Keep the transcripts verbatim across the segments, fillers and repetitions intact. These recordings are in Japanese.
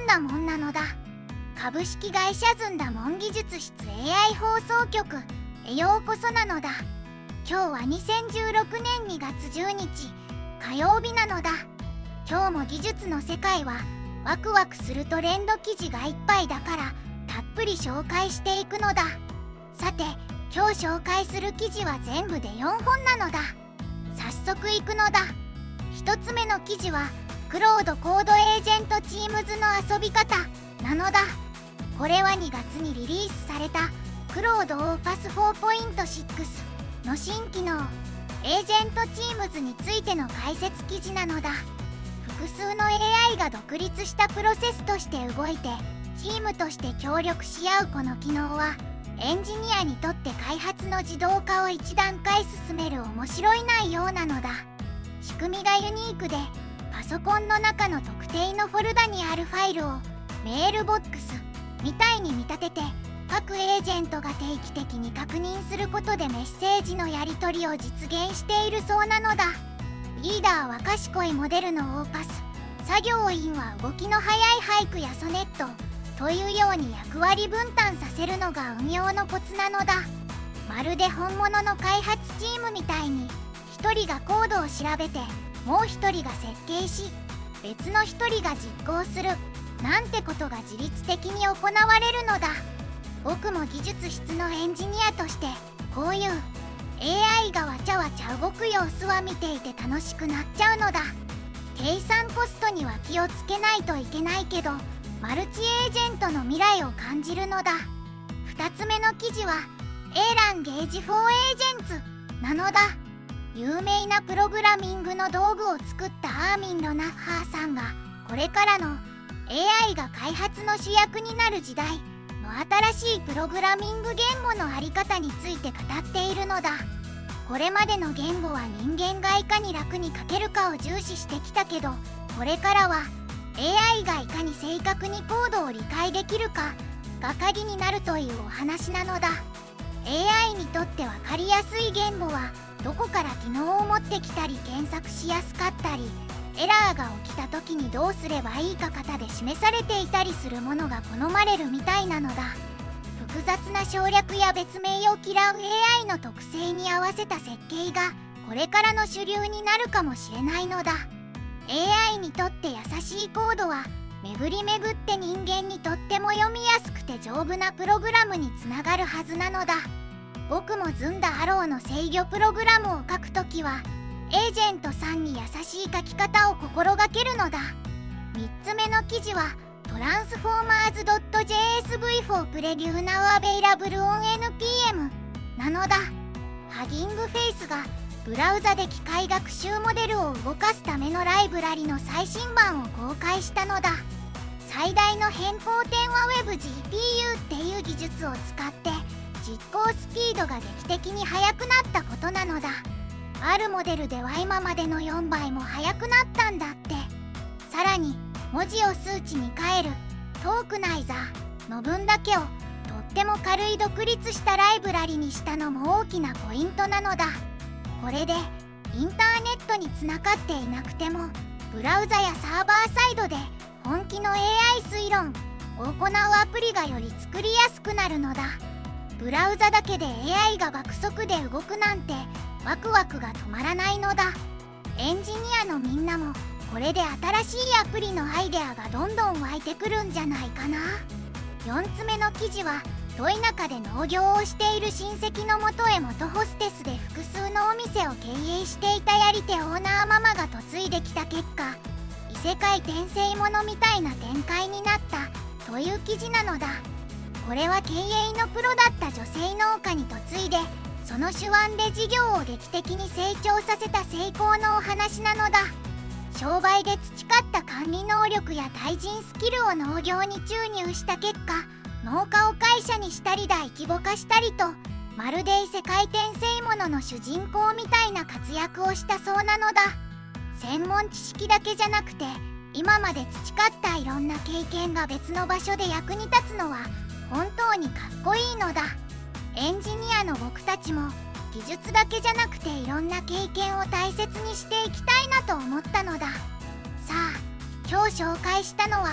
なもんなのだ。株式会社ずんだもん技術室 エーアイ 放送局へようこそなのだ。今日はにせんじゅうろくねんにがつじゅうにち火曜日なのだ。今日も技術の世界はワクワクするトレンド記事がいっぱいだからたっぷり紹介していくのだ。さて今日紹介する記事は全部でよんほんなのだ。早速いくのだ。ひとつめの記事はクロードコードエージェントチームズの遊び方なのだ。これはにがつにリリースされたクロード オーパス フォーポイントシックス の新機能エージェントチームズについての解説記事なのだ。複数の エーアイ が独立したプロセスとして動いてチームとして協力し合うこの機能はエンジニアにとって開発の自動化を一段階進める面白い内容なのだ。仕組みがユニークでパソコンの中の特定のフォルダにあるファイルをメールボックスみたいに見立てて各エージェントが定期的に確認することでメッセージのやり取りを実現しているそうなのだ。リーダーは賢いモデルのオーパス、作業員は動きの速いハイクやソネットというように役割分担させるのが運用のコツなのだ。まるで本物の開発チームみたいにひとりがコードを調べてもうひとりが設計し別のひとりが実行するなんてことが自律的に行われるのだ。僕も技術室のエンジニアとしてこういう エーアイ がわちゃわちゃ動く様子は見ていて楽しくなっちゃうのだ。計算コストには気をつけないといけないけどマルチエージェントの未来を感じるのだ。ふたつめの記事は エーランゲージ フォーエージェンツなのだ。有名なプログラミングの道具を作ったアーミンド・ナッハーさんがこれからの エーアイ が開発の主役になる時代の新しいプログラミング言語のあり方について語っているのだ。これまでの言語は人間がいかに楽に書けるかを重視してきたけどこれからは エーアイ がいかに正確にコードを理解できるかが鍵になるというお話なのだ。 エーアイ にとって分かりやすい言語はどこから機能を持ってきたり検索しやすかったりエラーが起きた時にどうすればいいか型で示されていたりするものが好まれるみたいなのだ。複雑な省略や別名を嫌う エーアイ の特性に合わせた設計がこれからの主流になるかもしれないのだ。 エーアイ にとって優しいコードは巡り巡って人間にとっても読みやすくて丈夫なプログラムにつながるはずなのだ。僕もずんだハローの制御プログラムを書くときはエージェントさんに優しい書き方を心がけるのだ。みっつめの記事はトランスフォーマーズ ドット ジェーエスブイ for Preview Now Available on エヌピーエム なのだ。ハギングフェイスがブラウザで機械学習モデルを動かすためのライブラリの最新版を公開したのだ。最大の変更点は WebGPU っていう技術を使って実行スピードが劇的に速くなったことなのだ。あるモデルでは今までのよんばいも速くなったんだって。さらに文字を数値に変えるトークナイザーの分だけをとっても軽い独立したライブラリにしたのも大きなポイントなのだ。これでインターネットにつながっていなくてもブラウザやサーバーサイドで本気の エーアイ 推論を行うアプリがより作りやすくなるのだ。ブラウザだけで エーアイ が爆速で動くなんてワクワクが止まらないのだ。エンジニアのみんなもこれで新しいアプリのアイデアがどんどん湧いてくるんじゃないかな。よんつめの記事はど田舎で農業をしている親戚のもとへ元ホステスで複数のお店を経営していたやり手オーナーママが嫁いできた結果異世界転生ものみたいな展開になったという記事なのだ。これは経営のプロだった女性農家に嫁いでその手腕で事業を劇的に成長させた成功のお話なのだ。商売で培った管理能力や対人スキルを農業に注入した結果農家を会社にしたり大規模化したりとまるで異世界転生ものの主人公みたいな活躍をしたそうなのだ。専門知識だけじゃなくて今まで培ったいろんな経験が別の場所で役に立つのは本当にかっこいいのだ。エンジニアの僕たちも技術だけじゃなくていろんな経験を大切にしていきたいなと思ったのだ。さあ今日紹介したのは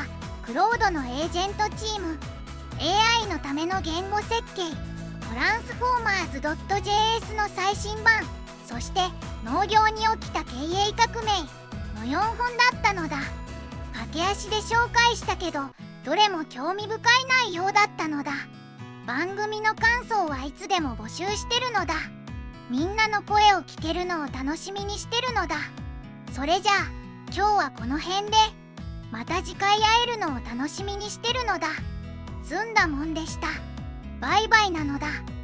クロードのエージェントチーム、 エーアイ のための言語設計トランスフォーマーズ ドット ジェーエス の最新版、そして農業に起きた経営革命のよんほんだったのだ。駆け足で紹介したけど、どれも興味深い内容だったのだ。番組の感想はいつでも募集してるのだ。みんなの声を聞けるのを楽しみにしてるのだ。それじゃあ今日はこの辺で、また次回会えるのを楽しみにしてるのだ。ずんだもんでした。バイバイなのだ。